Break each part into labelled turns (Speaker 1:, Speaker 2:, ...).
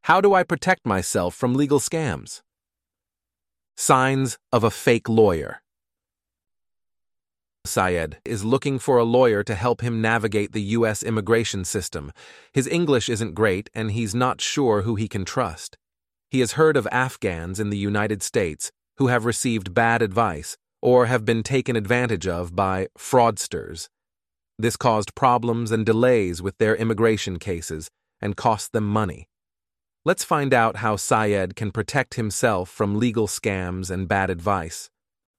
Speaker 1: How do I protect myself from legal scams? Signs of a fake lawyer. Syed is looking for a lawyer to help him navigate the U.S. immigration system. His English isn't great, and he's not sure who he can trust. He has heard of Afghans in the United States who have received bad advice or have been taken advantage of by fraudsters. This caused problems and delays with their immigration cases and cost them money. Let's find out how Syed can protect himself from legal scams and bad advice.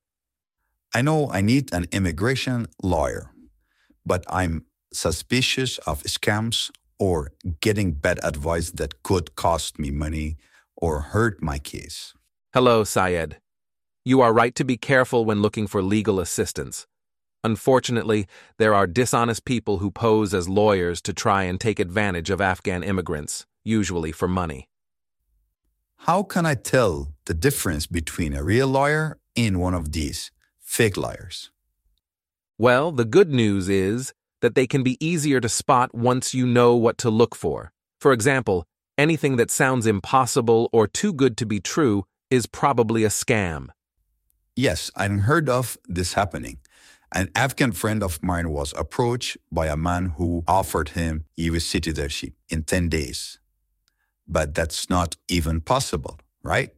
Speaker 2: I know I need an immigration lawyer, but I'm suspicious of scams or getting bad advice that could cost me money or hurt my case.
Speaker 1: Hello, Syed. You are right to be careful when looking for legal assistance. Unfortunately, there are dishonest people who pose as lawyers to try and take advantage of Afghan immigrants, usually for money.
Speaker 2: How can I tell the difference between a real lawyer and one of these fake liars?
Speaker 1: Well, the good news is that they can be easier to spot once you know what to look for. For example, anything that sounds impossible or too good to be true is probably a scam.
Speaker 2: Yes, I heard of this happening. An Afghan friend of mine was approached by a man who offered him U.S. citizenship in 10 days. But that's not even possible, right?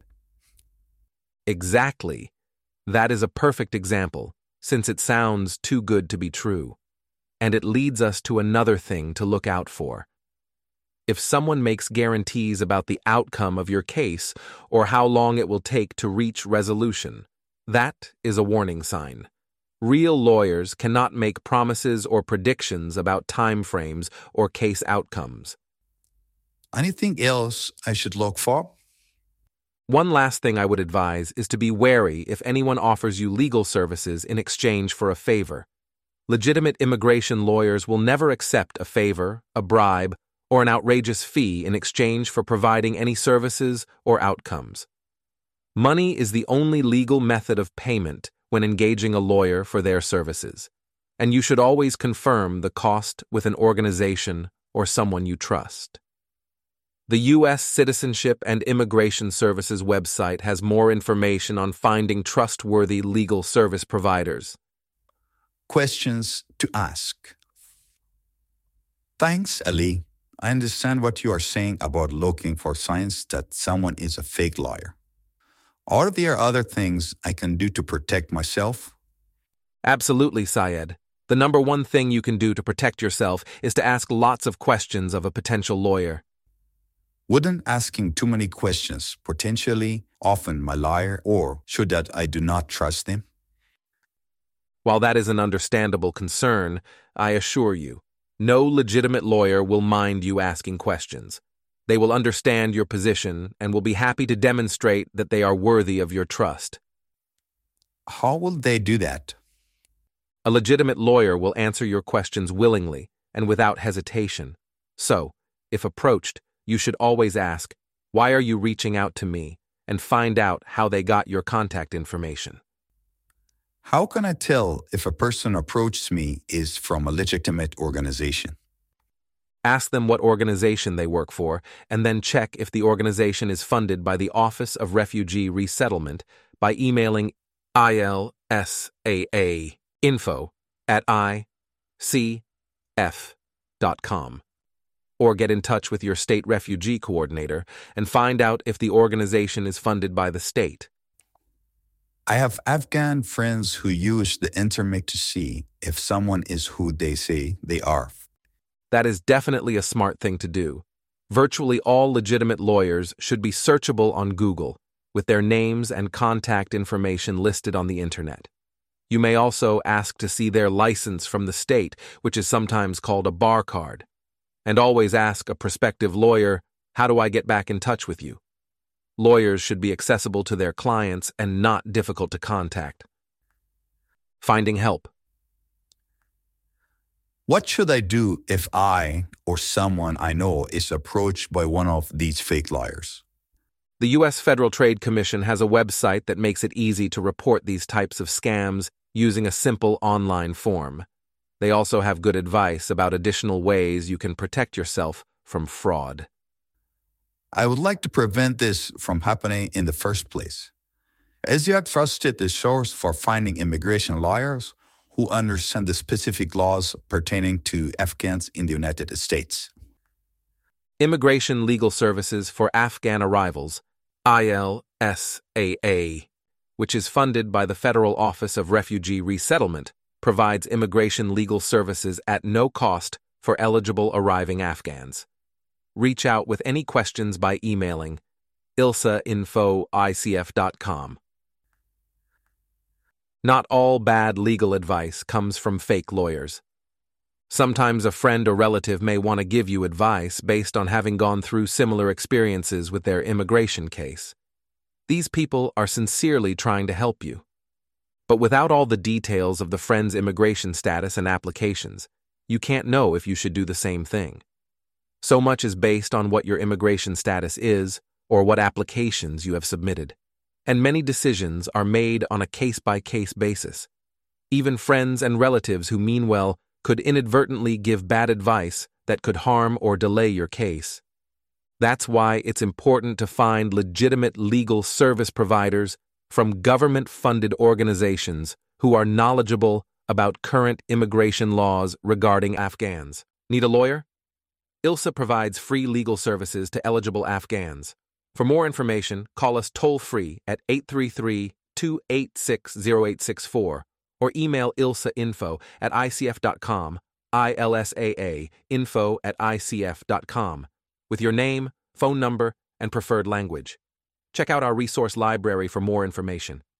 Speaker 1: Exactly. That is a perfect example, since it sounds too good to be true. And it leads us to another thing to look out for. If someone makes guarantees about the outcome of your case or how long it will take to reach resolution, that is a warning sign. Real lawyers cannot make promises or predictions about timeframes or case outcomes.
Speaker 2: Anything else I should look for?
Speaker 1: One last thing I would advise is to be wary if anyone offers you legal services in exchange for a favor. Legitimate immigration lawyers will never accept a favor, a bribe, or an outrageous fee in exchange for providing any services or outcomes. Money is the only legal method of payment when engaging a lawyer for their services, and you should always confirm the cost with an organization or someone you trust. The U.S. Citizenship and Immigration Services website has more information on finding trustworthy legal service providers.
Speaker 2: Questions to ask. Thanks, Ali. I understand what you are saying about looking for signs that someone is a fake lawyer. Are there other things I can do to protect myself?
Speaker 1: Absolutely, Syed. The number one thing you can do to protect yourself is to ask lots of questions of a potential lawyer.
Speaker 2: Wouldn't asking too many questions potentially offend my lawyer, or should that I do not trust them?
Speaker 1: While that is an understandable concern, I assure you, no legitimate lawyer will mind you asking questions. They will understand your position and will be happy to demonstrate that they are worthy of your trust.
Speaker 2: How will they do that?
Speaker 1: A legitimate lawyer will answer your questions willingly and without hesitation. So, if approached, you should always ask, "Why are you reaching out to me?" and find out how they got your contact information.
Speaker 2: How can I tell if a person approaches me is from a legitimate organization?
Speaker 1: Ask them what organization they work for, and then check if the organization is funded by the Office of Refugee Resettlement by emailing ilsaa.info@icf.com. Or get in touch with your state refugee coordinator and find out if the organization is funded by the state.
Speaker 2: I have Afghan friends who use the internet to see if someone is who they say they are.
Speaker 1: That is definitely a smart thing to do. Virtually all legitimate lawyers should be searchable on Google, with their names and contact information listed on the internet. You may also ask to see their license from the state, which is sometimes called a bar card. And always ask a prospective lawyer, "How do I get back in touch with you?" Lawyers should be accessible to their clients and not difficult to contact. Finding help.
Speaker 2: What should I do if I or someone I know is approached by one of these fake lawyers?
Speaker 1: The U.S. Federal Trade Commission has a website that makes it easy to report these types of scams using a simple online form. They also have good advice about additional ways you can protect yourself from fraud.
Speaker 2: I would like to prevent this from happening in the first place. Is you trusted the source for finding immigration lawyers who understand the specific laws pertaining to Afghans in the United States.
Speaker 1: Immigration Legal Services for Afghan Arrivals, ILSAA, which is funded by the Federal Office of Refugee Resettlement, provides immigration legal services at no cost for eligible arriving Afghans. Reach out with any questions by emailing ilsa@icf.com. Not all bad legal advice comes from fake lawyers. Sometimes a friend or relative may want to give you advice based on having gone through similar experiences with their immigration case. These people are sincerely trying to help you. But without all the details of the friend's immigration status and applications, you can't know if you should do the same thing. So much is based on what your immigration status is or what applications you have submitted. And many decisions are made on a case-by-case basis. Even friends and relatives who mean well could inadvertently give bad advice that could harm or delay your case. That's why it's important to find legitimate legal service providers from government-funded organizations who are knowledgeable about current immigration laws regarding Afghans. Need a lawyer? ILSA provides free legal services to eligible Afghans. For more information, call us toll-free at 833-286-0864 or email ilsainfo@icf.com, ILSAA info@icf.com, with your name, phone number, and preferred language. Check out our resource library for more information.